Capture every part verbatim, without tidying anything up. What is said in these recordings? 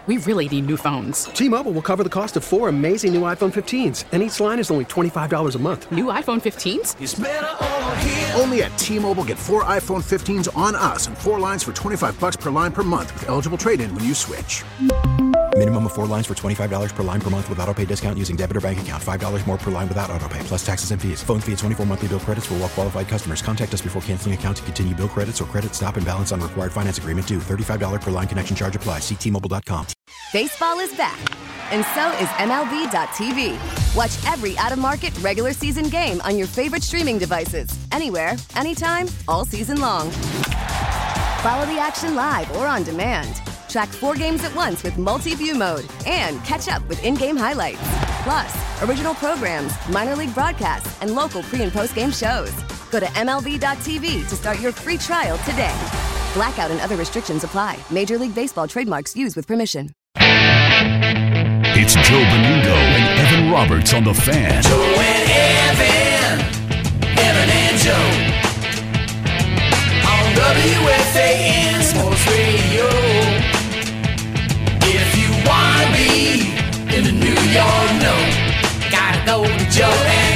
We really need new phones. T-Mobile will cover the cost of four amazing new iPhone fifteens, and each line is only twenty-five dollars a month. New iPhone fifteens? It's better over here. Only at T-Mobile, get four iPhone fifteens on us and four lines for twenty-five dollars per line per month with eligible trade-in when you switch. Minimum of four lines for twenty-five dollars per line per month with autopay discount using debit or bank account. five dollars more per line without autopay, plus taxes and fees. Phone fee at twenty-four monthly bill credits for well-qualified customers. Contact us before canceling account to continue bill credits or credit stop and balance on required finance agreement due. thirty-five dollars per line connection charge applies. See T Mobile dot com. Baseball is back, and so is M L B dot T V. Watch every out-of-market regular season game on your favorite streaming devices. Anywhere, anytime, all season long. Follow the action live or on demand. Track four games at once with multi-view mode and catch up with in-game highlights. Plus, original programs, minor league broadcasts, and local pre- and post-game shows. Go to M L B dot T V to start your free trial today. Blackout and other restrictions apply. Major League Baseball trademarks used with permission. It's Joe Benigno and Evan Roberts on The Fan. Joe and Evan, Evan and Joe. On W F A N Sports Radio. If you want to be in the New York know, gotta go to Joe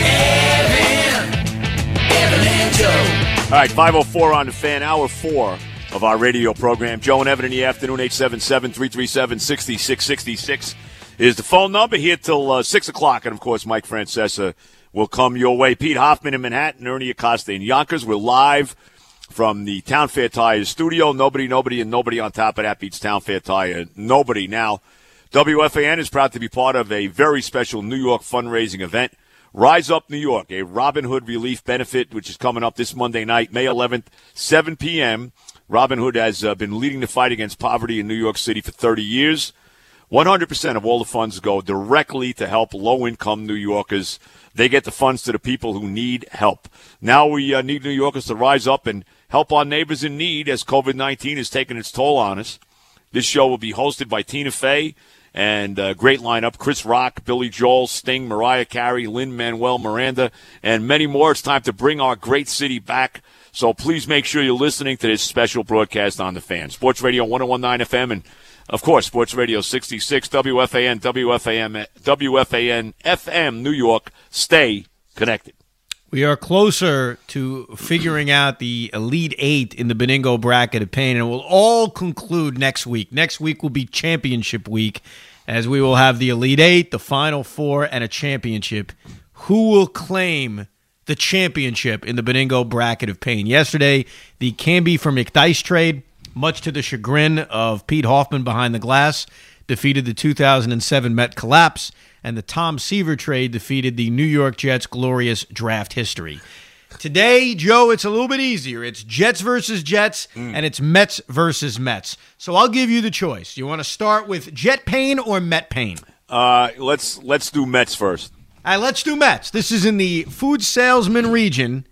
and Evan, Evan and Joe. All right, five oh four on The Fan, hour four of our radio program. Joe and Evan in the afternoon, eight seven seven, three three seven, six six six six is the phone number here till uh, six o'clock. And, of course, Mike Francesa will come your way. Pete Hoffman in Manhattan, Ernie Acosta in Yonkers. We're live from the Town Fair Tires studio. Nobody, nobody, and nobody on top of that beats Town Fair Tire. Nobody. Now, W F A N is proud to be part of a very special New York fundraising event. Rise Up New York, a Robin Hood relief benefit, which is coming up this Monday night, May eleventh, seven p.m. Robin Hood has uh, been leading the fight against poverty in New York City for thirty years. one hundred percent of all the funds go directly to help low-income New Yorkers. They get the funds to the people who need help. Now we uh, need New Yorkers to rise up and help our neighbors in need as covid nineteen is taking its toll on us. This show will be hosted by Tina Fey and a great lineup, Chris Rock, Billy Joel, Sting, Mariah Carey, Lin-Manuel Miranda, and many more. It's time to bring our great city back. So please make sure you're listening to this special broadcast on The Fan. Sports Radio one oh one point nine F M and, of course, Sports Radio sixty-six, W F A N, W F A M, W F A N, F M, New York. Stay connected. We are closer to figuring out the Elite Eight in the Benigno bracket of pain, and it will all conclude next week. Next week will be championship week, as we will have the Elite Eight, the Final Four, and a championship. Who will claim the championship in the Benigno bracket of pain? Yesterday, the Canby for McDice trade, much to the chagrin of Pete Hoffman behind the glass, defeated the two thousand seven Met collapse, and the Tom Seaver trade defeated the New York Jets' glorious draft history. Today, Joe, it's a little bit easier. It's Jets versus Jets, mm. and it's Mets versus Mets. So I'll give you the choice. You want to start with Jet pain or Met pain? Uh, let's let's do Mets first. All right, let's do Mets. This is in the food salesman region.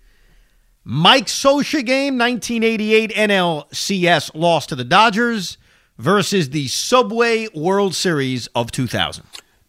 Mike Scioscia game, nineteen eighty-eight N L C S loss to the Dodgers versus the Subway World Series of two thousand.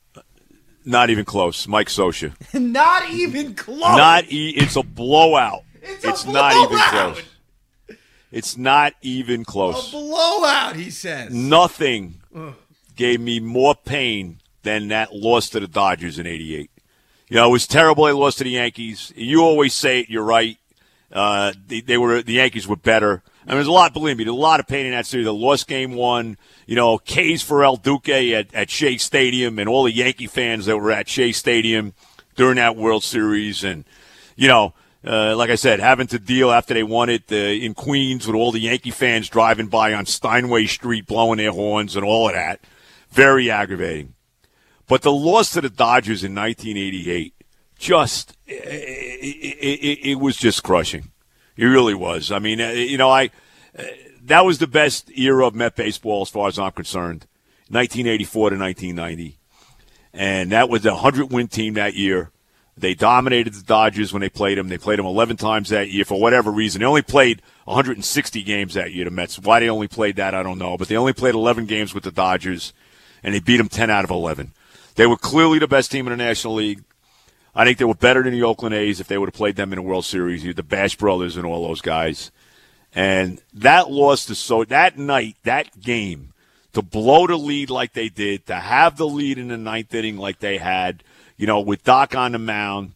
Not even close. Mike Scioscia. Not even close. Not e- It's a blowout. It's, it's a not blowout. even close. It's not even close. A blowout, he says. Nothing Ugh. gave me more pain than that loss to the Dodgers in eighty-eight. You know, it was terrible they lost to the Yankees. You always say it. You're right. Uh, they, they were the Yankees were better. I mean, there's a lot, believe me, there's a lot of pain in that series. They lost game one. You know, K's for El Duque at, at Shea Stadium and all the Yankee fans that were at Shea Stadium during that World Series. And, you know, uh, like I said, having to deal after they won it uh, in Queens with all the Yankee fans driving by on Steinway Street blowing their horns and all of that. Very aggravating. But the loss to the Dodgers in nineteen eighty-eight, just, it, it, it, it was just crushing. It really was. I mean, you know, I uh, that was the best era of Met baseball as far as I'm concerned, nineteen eighty-four to nineteen ninety. And that was a hundred-win team that year. They dominated the Dodgers when they played them. They played them eleven times that year for whatever reason. They only played one hundred sixty games that year, the Mets. Why they only played that, I don't know. But they only played eleven games with the Dodgers, and they beat them ten out of eleven. They were clearly the best team in the National League. I think they were better than the Oakland A's if they would have played them in a World Series. The Bash Brothers and all those guys. And that loss to so that night, that game, to blow the lead like they did, to have the lead in the ninth inning like they had, you know, with Doc on the mound,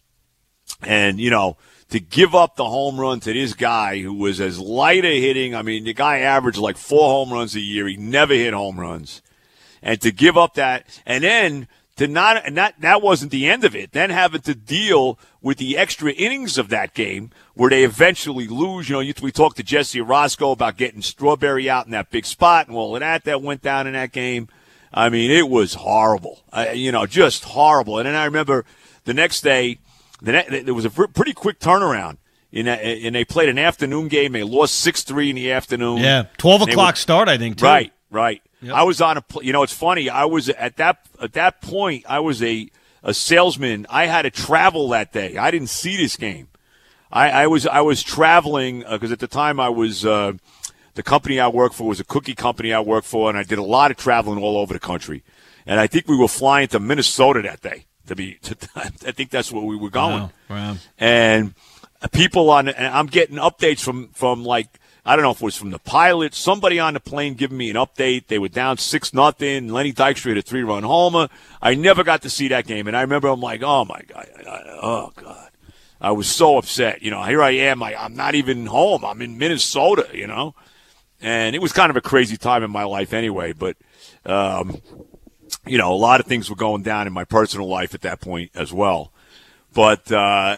and, you know, to give up the home run to this guy who was as light a hitting. I mean, the guy averaged like four home runs a year. He never hit home runs. And to give up that, and then to not, and that, that wasn't the end of it. Then having to deal with the extra innings of that game where they eventually lose. You know, we talked to Jesse Orozco about getting Strawberry out in that big spot and all of that that went down in that game. I mean, it was horrible. Uh, you know, just horrible. And then I remember the next day, the ne- there was a pretty quick turnaround. In a, and they played an afternoon game. They lost six three in the afternoon. Yeah, twelve o'clock were, start, I think, too. Right, right. Yep. I was on a, you know, it's funny. I was at that at that point. I was a, a salesman. I had to travel that day. I didn't see this game. I, I was I was traveling because uh, at the time I was uh, the company I worked for was a cookie company I worked for, and I did a lot of traveling all over the country. And I think we were flying to Minnesota that day. To be, to, I think that's where we were going. Wow. Wow. And people on, and I'm getting updates from from like. I don't know if it was from the pilot, somebody on the plane giving me an update. They were down six nothing. Lenny Dykstra hit a three-run homer. I never got to see that game, and I remember I'm like, oh my god, oh god, I was so upset. You know, here I am, I, I'm not even home. I'm in Minnesota. You know, and it was kind of a crazy time in my life anyway. But um, you know, a lot of things were going down in my personal life at that point as well. But uh,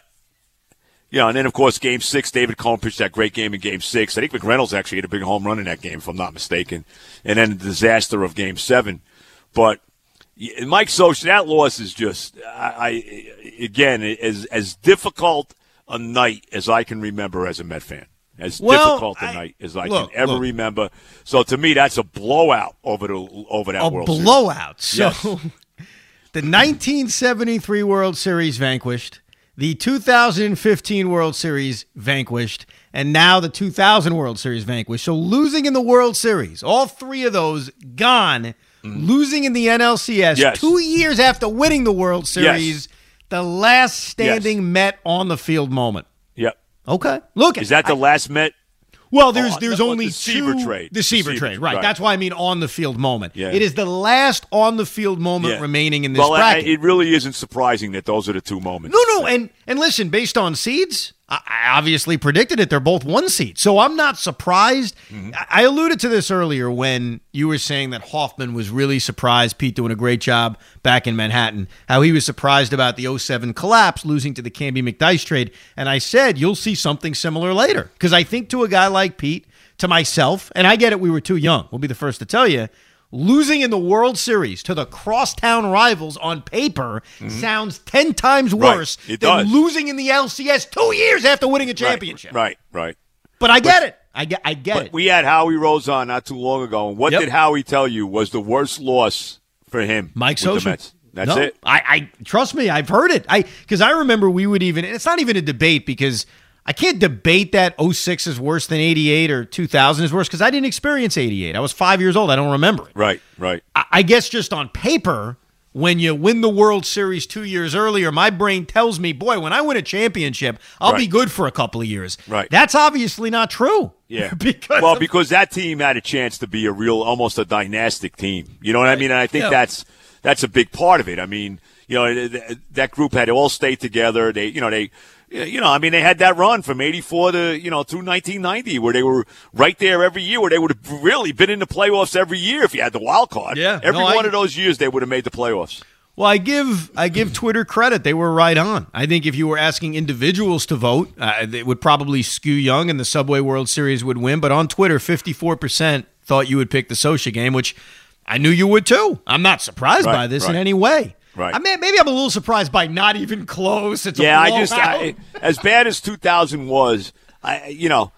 you know, and then, of course, Game six, David Cohn pitched that great game in Game six. I think McReynolds actually hit a big home run in that game, if I'm not mistaken. And then the disaster of Game seven. But Mike Scioscia, that loss is just, I, I again, as as difficult a night as I can remember as a Met fan. As well, difficult a I, night as I look, can ever look. remember. So, to me, that's a blowout over, the, over that a World blowout. Series. So, yes. The nineteen seventy-three World Series vanquished. The two thousand fifteen World Series vanquished, and now the two thousand World Series vanquished. So losing in the World Series, all three of those gone, mm. losing in the N L C S, yes. two years after winning the World Series, yes. the last standing yes. Met on the field moment. Yep. Okay. Look, is that the I, last Met? Well, there's oh, there's no, only the Seaver two. trade. The Seaver, Seaver trade, right. right. That's why I mean on the field moment. Yeah. It is the last on the field moment yeah. remaining in this well, bracket. I, it really isn't surprising that those are the two moments. No, no, and and listen, based on seeds, I, I obviously predicted it. They're both one seed, so I'm not surprised. Mm-hmm. I, I alluded to this earlier when you were saying that Hoffman was really surprised. Pete doing a great job back in Manhattan. How he was surprised about the oh seven collapse, losing to the Canby McDyess trade, and I said you'll see something similar later because I think to a guy like Pete. To myself, and I get it, we were too young. We'll be the first to tell you, losing in the World Series to the crosstown rivals on paper mm-hmm. sounds ten times worse right. than does. losing in the L C S two years after winning a championship. Right, right. right. But I get but, it. I get, I get but it. We had Howie Rose on not too long ago, and what yep. did Howie tell you was the worst loss for him? Mike with Scioscia. the Mets? That's no, it. I, I trust me. I've heard it. I because I remember we would even. And it's not even a debate because. I can't debate that oh six is worse than eighty-eight or two thousand is worse because I didn't experience eighty-eight. I was five years old. I don't remember it. Right, right. I, I guess just on paper, when you win the World Series two years earlier, my brain tells me, boy, when I win a championship, I'll right. be good for a couple of years. Right. That's obviously not true. Yeah. because well, of, because that team had a chance to be a real, almost a dynastic team. You know what I mean? And I think yeah. that's that's a big part of it. I mean, you know, that group had all stayed together. They, you know, they. You know, I mean, they had that run from eighty-four to, you know, through nineteen ninety where they were right there every year, where they would have really been in the playoffs every year if you had the wild card. Yeah. Every no, one I, of those years they would have made the playoffs. Well, I give I give Twitter credit. They were right on. I think if you were asking individuals to vote, uh, it would probably skew Young and the Subway World Series would win. But on Twitter, fifty-four percent thought you would pick the Scioscia game, which I knew you would too. I'm not surprised right, by this right. in any way. Right. I mean, maybe I'm a little surprised by not even close. It's yeah, a I just I, as bad as two thousand was, I you know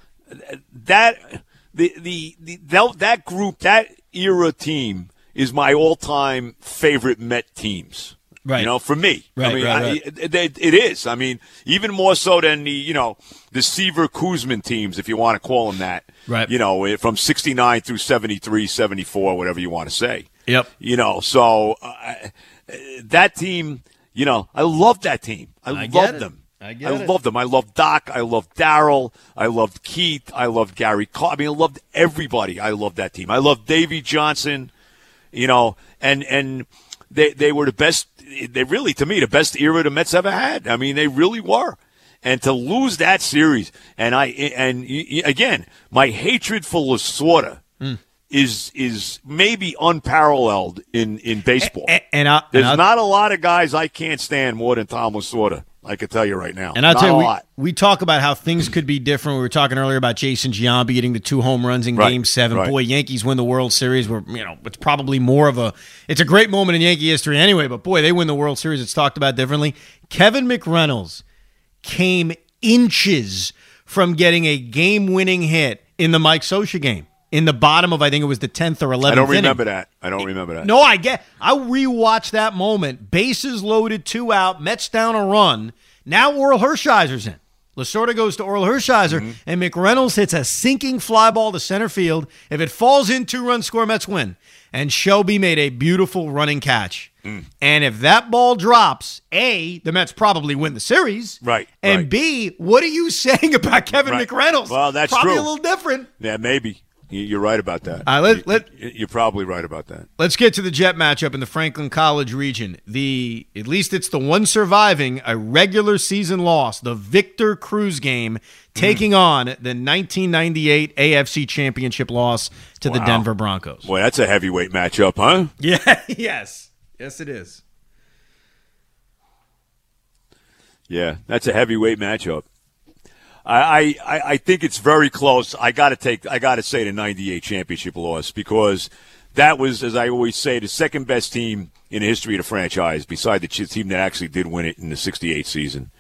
that the the, the that group, that era team is my all-time favorite Met teams. Right. You know, for me. Right, I mean, right, I, right. It, it, it is. I mean, even more so than the, you know, the Seaver Kuzman teams, if you want to call them that. Right. You know, from sixty-nine through seventy-three, seventy-four, whatever you want to say. Yep. You know, so uh, that team, you know, I love that team. I, I love them. I get I it. love them. I love Doc. I love Darryl. I loved Keith. I loved Gary Carr. I mean, I loved everybody. I loved that team. I loved Davey Johnson. You know, and and they they were the best. They really, to me, the best era the Mets ever had. I mean, they really were. And to lose that series, and I and again, my hatred for Lasorda mm. is is maybe unparalleled in, in baseball. And, and I, there's and not a lot of guys I can't stand more than Tom Lasorda. I can tell you right now. And I'll not tell you, a lot. We, we talk about how things could be different. We were talking earlier about Jason Giambi getting the two home runs in right. Game Seven. Right. Boy, Yankees win the World Series. Where you know it's probably more of a. It's a great moment in Yankee history anyway. But boy, they win the World Series. It's talked about differently. Kevin McReynolds came inches from getting a game-winning hit in the Mike Scioscia game in the bottom of, I think it was the tenth or eleventh I don't inning. remember that. I don't remember that. No, I get. I rewatched that moment. Bases loaded, two out, Mets down a run. Now Orel Hershiser's in. Lasorda goes to Orel Hershiser, mm-hmm. and McReynolds hits a sinking fly ball to center field. If it falls in, two-run score, Mets win. And Shelby made a beautiful running catch. Mm. And if that ball drops, A, the Mets probably win the series. Right. And right. B, what are you saying about Kevin right. McReynolds? Well, that's probably true. a little different. Yeah, maybe. You're right about that. Uh, let, let, You're probably right about that. Let's get to the Jet matchup in the Franklin College region. The at least it's the one surviving a regular season loss, the Victor Cruz game, taking mm. on the nineteen ninety-eight A F C Championship loss to wow. the Denver Broncos. Boy, that's a heavyweight matchup, huh? Yeah, yes. Yes, it is. Yeah, that's a heavyweight matchup. I, I, I think it's very close. I got to take. I got to say the ninety-eight championship loss because that was, as I always say, the second best team in the history of the franchise, beside the team that actually did win it in the sixty-eight season.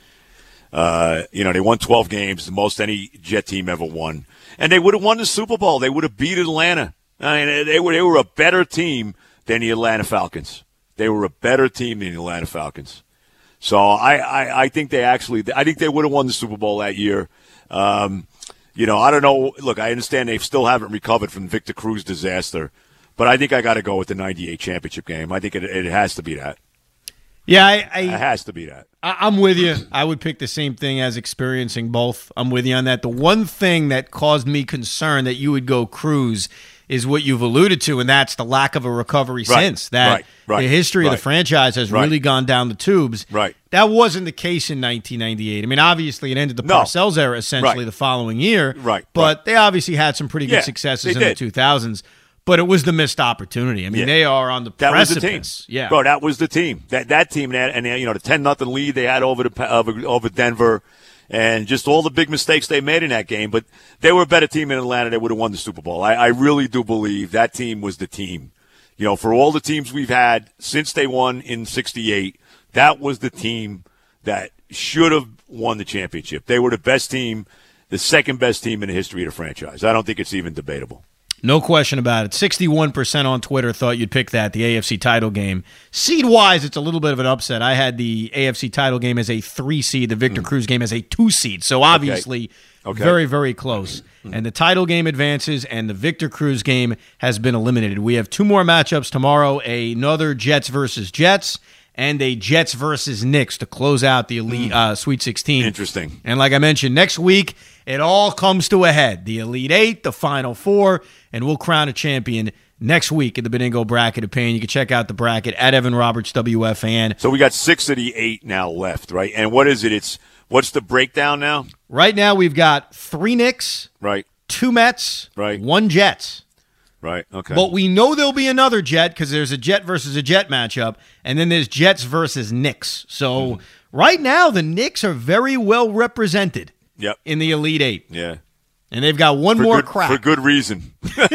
Uh, you know, they won twelve games, the most any Jet team ever won, and they would have won the Super Bowl. They would have beat Atlanta. I mean, they were they were a better team than the Atlanta Falcons. They were a better team than the Atlanta Falcons. So I, I, I think they actually – I think they would have won the Super Bowl that year. Um, you know, I don't know. Look, I understand they still haven't recovered from Victor Cruz disaster, but I think I got to go with the ninety-eight championship game. I think it, it has to be that. Yeah, I, I, it has to be that. I, I'm with you. I would pick the same thing as experiencing both. I'm with you on that. The one thing that caused me concern that you would go Cruz is what you've alluded to, and that's the lack of a recovery right, since. That right, right, the history right, of the franchise has right. really gone down the tubes. Right. That wasn't the case in nineteen ninety-eight. I mean, obviously, it ended the no. Parcells era essentially right. the following year. Right. But right. they obviously had some pretty good yeah, successes in did. the two thousands. But it was the missed opportunity. I mean, yeah. they are on the that precipice. Was the team. Yeah, bro, that was the team. That that team, and, and you know the ten nothing lead they had over the over, over Denver, and just all the big mistakes they made in that game. But they were a better team in Atlanta. They would have won the Super Bowl. I, I really do believe that team was the team. You know, for all the teams we've had since they won in sixty-eight, that was the team that should have won the championship. They were the best team, the second best team in the history of the franchise. I don't think it's even debatable. No question about it. sixty-one percent on Twitter thought you'd pick that, the A F C title game. Seed-wise, it's a little bit of an upset. I had the A F C title game as a three seed, the Victor mm. Cruz game as a two seed. So obviously, okay. Okay. very, very close. Mm. And the title game advances, and the Victor Cruz game has been eliminated. We have two more matchups tomorrow, another Jets versus Jets, and a Jets versus Knicks to close out the Elite mm. uh, Sweet sixteen. Interesting. And like I mentioned, next week, it all comes to a head. The Elite Eight, the Final Four, and we'll crown a champion next week in the Benigno Bracket of Pain. You can check out the bracket at Evan Roberts, W F A N. So we got six of the eight now left, right? And what is it? It's what's the breakdown now? Right now we've got three Knicks, right? Two Mets, right? One Jets. Right, okay. But we know there'll be another Jet because there's a Jet versus a Jet matchup, and then there's Jets versus Knicks. So mm. right now the Knicks are very well represented yep. in the Elite Eight. Yeah. And they've got one for more good, crack. For good reason.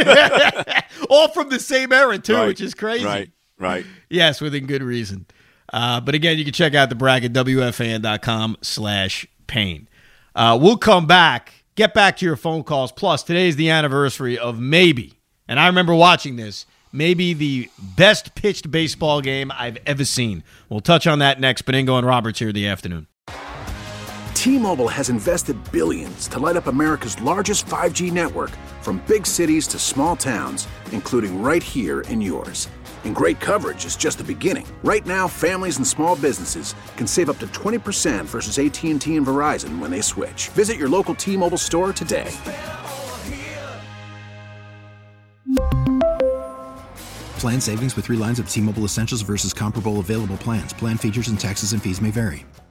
All from the same era, too, right, which is crazy. Right, right. Yes, within good reason. Uh, but again, you can check out the bracket, W F A N dot com slash pain. Uh, we'll come back, get back to your phone calls. Plus, today's the anniversary of maybe, and I remember watching this, maybe the best pitched baseball game I've ever seen. We'll touch on that next. Benigno and Roberts here in the afternoon. T-Mobile has invested billions to light up America's largest five G network, from big cities to small towns, including right here in yours. And great coverage is just the beginning. Right now, families and small businesses can save up to twenty percent versus A T and T and Verizon when they switch. Visit your local T-Mobile store today. Plan savings with three lines of T-Mobile Essentials versus comparable available plans. Plan features and taxes and fees may vary.